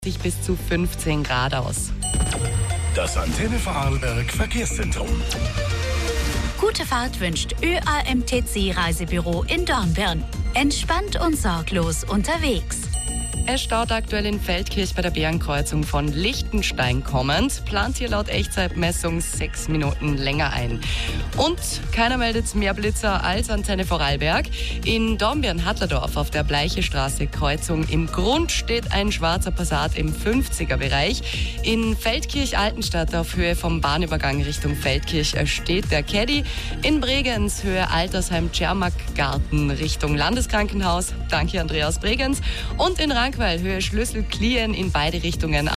sich bis zu 15 Grad aus. Das Antenne Vorarlberg Verkehrszentrum. Gute Fahrt wünscht ÖAMTC Reisebüro in Dornbirn. Entspannt und sorglos unterwegs. Es staut aktuell in Feldkirch bei der Bärenkreuzung von Liechtenstein kommend. Plant hier laut Echtzeitmessung 6 Minuten länger ein. Und keiner meldet mehr Blitzer als Antenne Vorarlberg. In Dornbirn-Hattledorf auf der Bleichestraße Kreuzung im Grund steht ein schwarzer Passat im 50er-Bereich. In Feldkirch-Altenstadt auf Höhe vom Bahnübergang Richtung Feldkirch steht der Caddy. In Bregenz Höhe Altersheim-Tschermak-Garten Richtung Landeskrankenhaus. Danke Andreas Bregenz. Und in Rankweil Höhe Schlüssel-Klien in beide Richtungen